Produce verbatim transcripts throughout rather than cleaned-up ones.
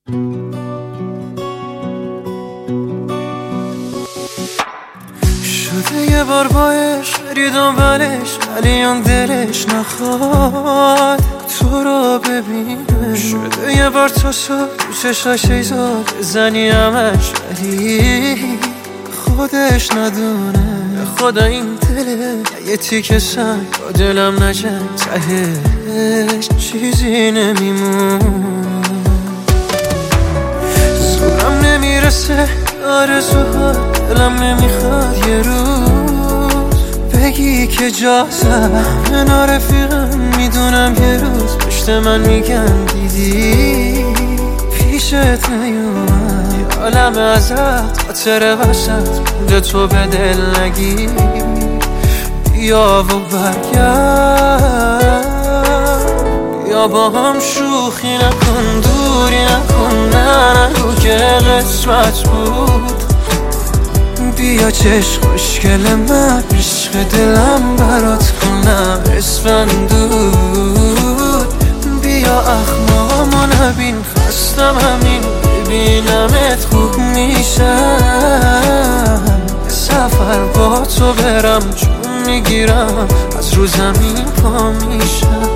شده یه بار باش بری دنبالش، ولی اون دلش نخواد تو رو ببینه. شده یه بار تو شد تو چشاش ایزاد بزنی همش، ولی خودش ندونه. خدا این دله یه تیکه سنگ با دلم نجنگ، تهش چیزی نمیمون. زورم نمیرسه آرزوها، دلم نمیخواد یه روز بگی که جا زد. من رفیقم میدونم یه روز پشت من میگن دیدی پیشت نیومد. یه عالم ازت خاطره وسط مونده، تو به دل نگی. بیا و برگرد، بیا با هم شوخی نکن، دوری نکن، نه نگو که قسمت بود. بیا چشم خوشگل من، عشق دلم برات کنم اسفندود. بیا اخمامو نبین، خستم همین ببینمت خوب میشم. سفر با تو برم چون میگیرم از رو زمین پا میشم.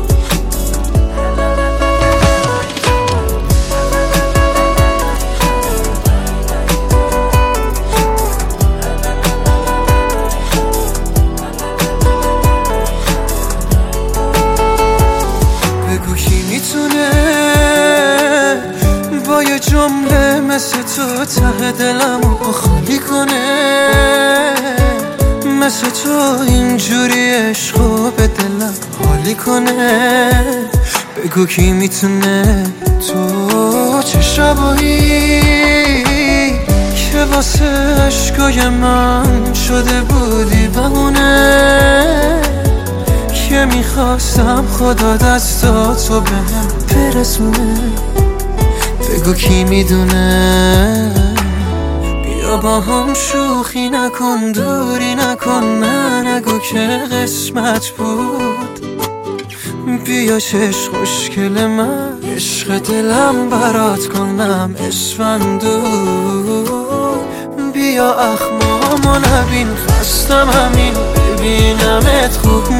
بگو کی میتونه با یه جمله مثل تو ته دلمو خالی کنه، مثل تو اینجوری عشقو به دلم حالی کنه. بگو کی میتونه تو چه شبایی که واسه عشقای من شده بودی بمونه، که میخواستم خدا دستاتو بهم برسونه. بگو کی میدونه، بیا با هم شوخی نکن، دوری نکن، نه نگو که قسمت بود. بیا چشم خوشگل من، عشق دلم برات کنم اسفندود. بیا اخمامو نبین، خستم همین ببینمت خوب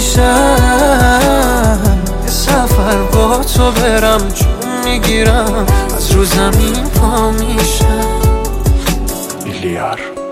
میشم. سفر با تو برم چون میگیرم از رو زمین پا میشم. میلیار